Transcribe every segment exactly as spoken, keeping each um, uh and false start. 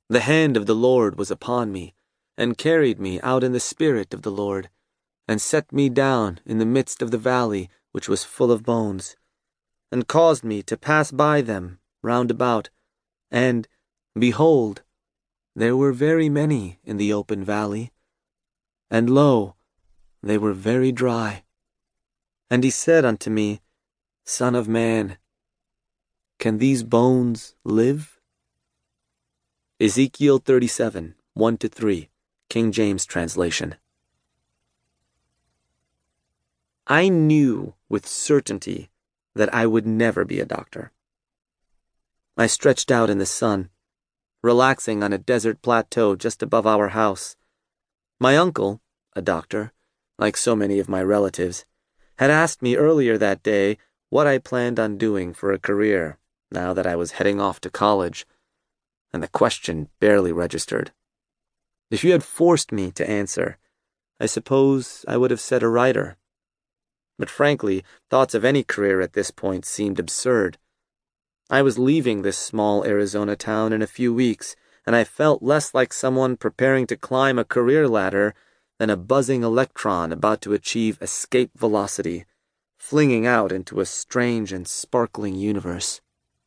The hand of the Lord was upon me, and carried me out in the spirit of the Lord, and set me down in the midst of the valley which was full of bones, and caused me to pass by them round about, and, behold, there were very many in the open valley, and lo, they were very dry. And he said unto me, Son of man, can these bones live? Ezekiel thirty-seven, one to three, King James translation. I knew with certainty that I would never be a doctor. I stretched out in the sun, relaxing on a desert plateau just above our house. My uncle, a doctor, like so many of my relatives, had asked me earlier that day what I planned on doing for a career now that I was heading off to college, and the question barely registered. If you had forced me to answer, I suppose I would have said a writer. But frankly, thoughts of any career at this point seemed absurd. I was leaving this small Arizona town in a few weeks, and I felt less like someone preparing to climb a career ladder than a buzzing electron about to achieve escape velocity, flinging out into a strange and sparkling universe.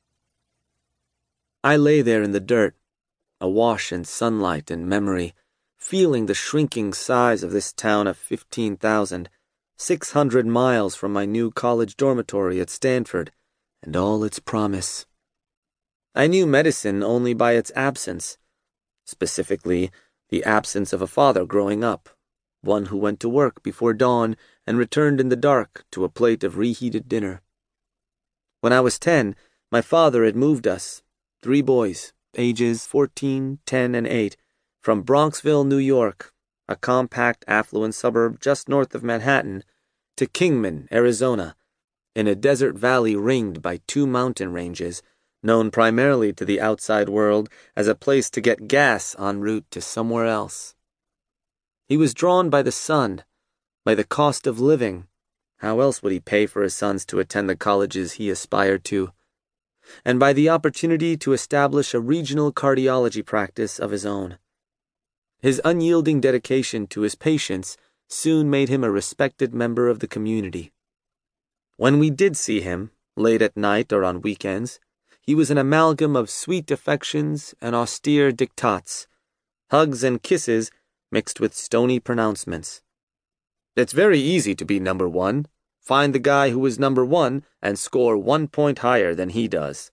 I lay there in the dirt, awash in sunlight and memory, feeling the shrinking size of this town of fifteen thousand, six hundred miles from my new college dormitory at Stanford, and all its promise. I knew medicine only by its absence, specifically the absence of a father growing up, one who went to work before dawn and returned in the dark to a plate of reheated dinner. When I was ten, my father had moved us, three boys, ages fourteen, ten, and eight, from Bronxville, New York, a compact, affluent suburb just north of Manhattan, to Kingman, Arizona, in a desert valley ringed by two mountain ranges, known primarily to the outside world as a place to get gas en route to somewhere else. He was drawn by the sun, by the cost of living. How else would he pay for his sons to attend the colleges he aspired to? And by the opportunity to establish a regional cardiology practice of his own. His unyielding dedication to his patients soon made him a respected member of the community. When we did see him, late at night or on weekends, he was an amalgam of sweet affections and austere diktats, hugs and kisses mixed with stony pronouncements. It's very easy to be number one. Find the guy who is number one and score one point higher than he does.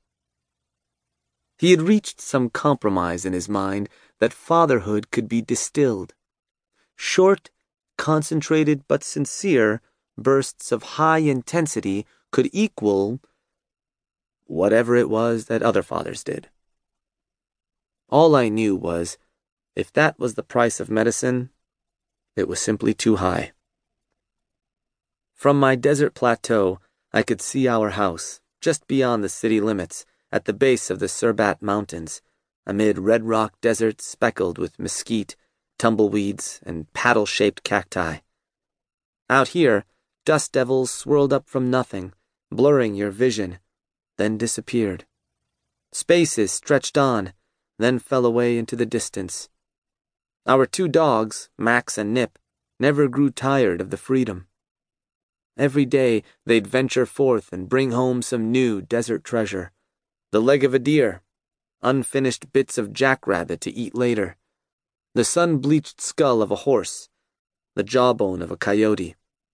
He had reached some compromise in his mind that fatherhood could be distilled. Short, concentrated but sincere bursts of high intensity could equal whatever it was that other fathers did. All I knew was, if that was the price of medicine, it was simply too high. From my desert plateau, I could see our house, just beyond the city limits, at the base of the Surbat Mountains, amid red rock deserts speckled with mesquite, tumbleweeds, and paddle-shaped cacti. Out here, dust devils swirled up from nothing, blurring your vision, then disappeared. Spaces stretched on, then fell away into the distance. Our two dogs, Max and Nip, never grew tired of the freedom. Every day they'd venture forth and bring home some new desert treasure. The leg of a deer, unfinished bits of jackrabbit to eat later, the sun-bleached skull of a horse, the jawbone of a coyote.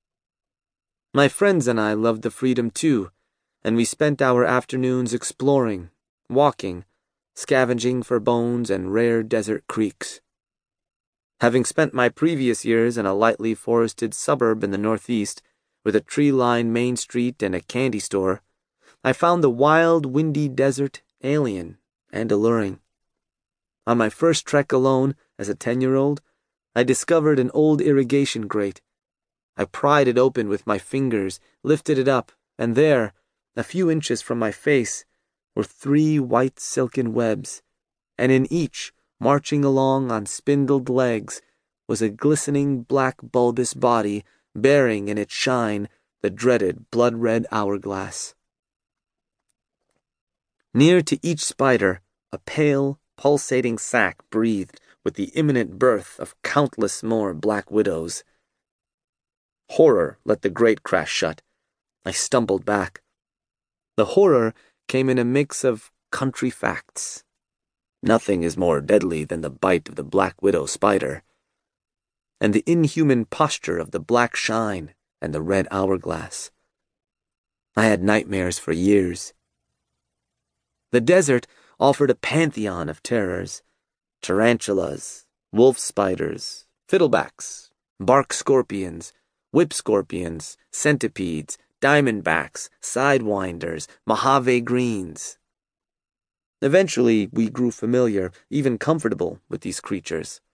My friends and I loved the freedom too, and we spent our afternoons exploring, walking, scavenging for bones and rare desert creeks. Having spent my previous years in a lightly forested suburb in the northeast, with a tree-lined main street and a candy store, I found the wild, windy desert alien and alluring. On my first trek alone, as a ten-year-old, I discovered an old irrigation grate. I pried it open with my fingers, lifted it up, and there, a few inches from my face, were three white silken webs, and in each, marching along on spindled legs, was a glistening black bulbous body bearing in its shine the dreaded blood-red hourglass. Near to each spider, a pale, pulsating sac breathed with the imminent birth of countless more black widows. Horror let the grate crash shut. I stumbled back. The horror came in a mix of country facts. Nothing is more deadly than the bite of the black widow spider, and the inhuman posture of the black shine and the red hourglass. I had nightmares for years. The desert offered a pantheon of terrors: tarantulas, wolf spiders, fiddlebacks, bark scorpions, whip scorpions, centipedes, diamondbacks, sidewinders, Mojave greens. Eventually, we grew familiar, even comfortable, with these creatures.